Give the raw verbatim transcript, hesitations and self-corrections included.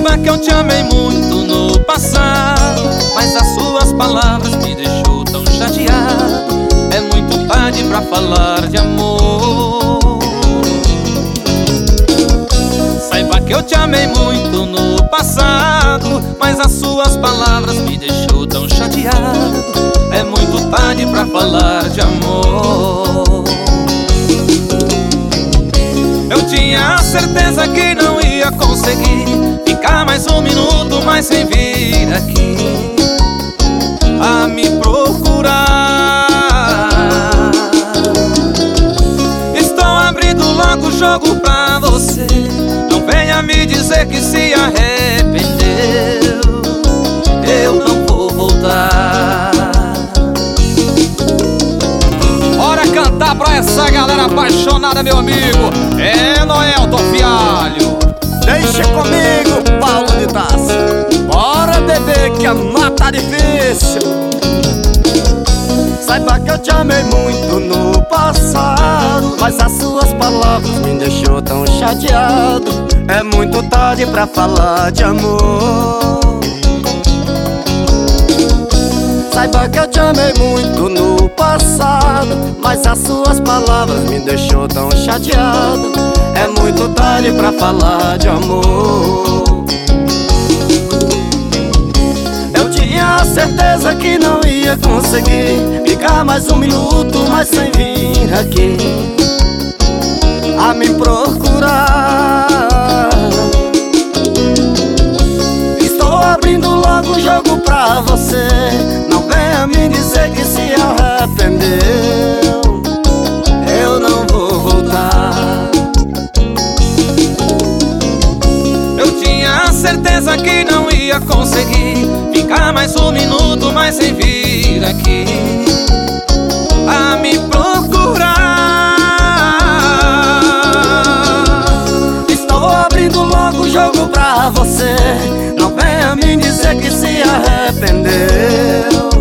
Saiba que eu te amei muito no passado, mas as suas palavras me deixou tão chateado. É muito tarde pra falar de amor. Saiba que eu te amei muito no passado, mas as suas palavras me deixou tão chateado. É muito tarde pra falar de amor. Eu tinha a certeza que não ia conseguir ficar mais um minuto mais sem vir aqui a me procurar. Estou abrindo logo o jogo pra você. Não venha me dizer que se arrependeu. Eu não vou voltar. Bora cantar pra essa galera apaixonada, meu amigo. É Noelton Fialho. Deixa comigo, Paulo de Tarso. Bora beber que a mata tá difícil. Saiba que eu te amei muito no passado, mas as suas palavras me deixou tão chateado. É muito tarde pra falar de amor. Saiba que eu te amei muito no passado, mas as suas palavras me deixou tão chateado. É muito tarde pra falar de amor. Eu tinha a certeza que não ia conseguir ficar mais um minuto mais sem vir aqui a me procurar. Estou abrindo logo o jogo pra você. Não venha me dizer que se arrependeu. Eu não vou voltar. Eu tinha a certeza que não ia conseguir ficar mais um minuto mais sem vir aqui a me procurar. Estou abrindo logo o jogo pra você. Não venha me dizer que se arrependeu.